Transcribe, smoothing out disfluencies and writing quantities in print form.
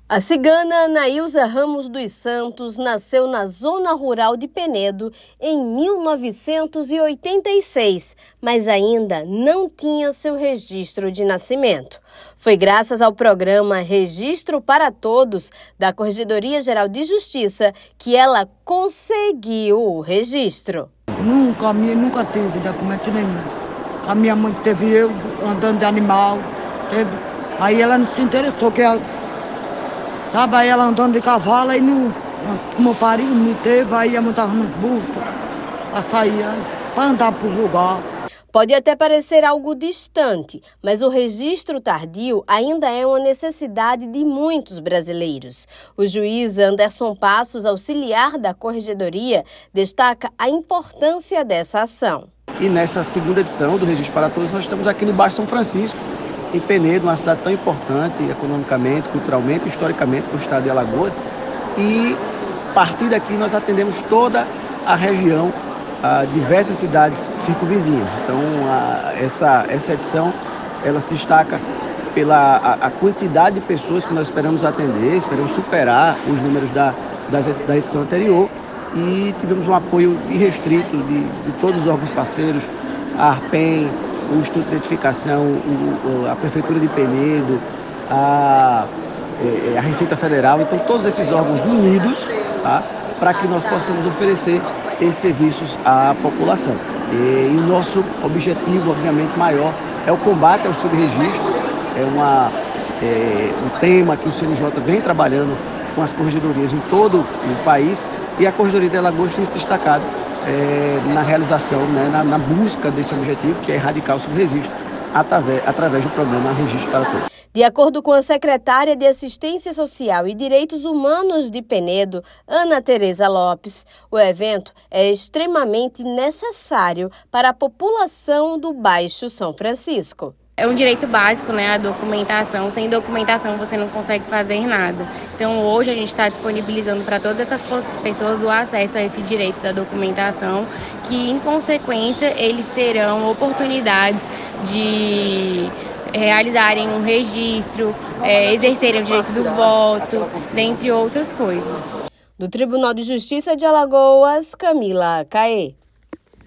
A cigana Anaílza Ramos dos Santos nasceu na zona rural de Penedo em 1986, mas ainda não tinha seu registro de nascimento. Foi graças ao programa Registro para Todos da Corregedoria Geral de Justiça que ela conseguiu o registro. Nunca tive documento nenhum. A minha mãe teve eu andando de animal, aí ela não se interessou que sabe, aí ela andando de cavalo, aí como pariu, me teve, aí eu montava nos burros, pra sair, pra andar por lugar. Pode até parecer algo distante, mas o registro tardio ainda é uma necessidade de muitos brasileiros. O juiz Anderson Passos, auxiliar da Corregedoria, destaca a importância dessa ação. E nessa segunda edição do Registro para Todos, nós estamos aqui no bairro São Francisco, em Penedo, uma cidade tão importante economicamente, culturalmente, historicamente para o estado de Alagoas. E a partir daqui nós atendemos toda a região, diversas cidades circunvizinhas. Então essa edição ela se destaca pela a quantidade de pessoas que nós esperamos atender, esperamos superar os números da edição anterior, e tivemos um apoio irrestrito de todos os órgãos parceiros, a ARPEM, o Instituto de Identificação, a Prefeitura de Penedo, a Receita Federal. Então, todos esses órgãos unidos, tá, para que nós possamos oferecer esses serviços à população. E o nosso objetivo, obviamente, maior é o combate ao subregistro. É um tema que o CNJ vem trabalhando com as corregedorias em todo o país, e a Corregedoria de Alagoas tem se destacado na realização, né, na busca desse objetivo, que é erradicar o subregistro através do programa Registro para Todos. De acordo com a secretária de Assistência Social e Direitos Humanos de Penedo, Ana Tereza Lopes, o evento é extremamente necessário para a população do Baixo São Francisco. É um direito básico, né, a documentação. Sem documentação você não consegue fazer nada. Então hoje a gente está disponibilizando para todas essas pessoas o acesso a esse direito da documentação, que em consequência eles terão oportunidades de realizarem um registro, exercerem o direito do voto, dentre outras coisas. Do Tribunal de Justiça de Alagoas, Camila Caê.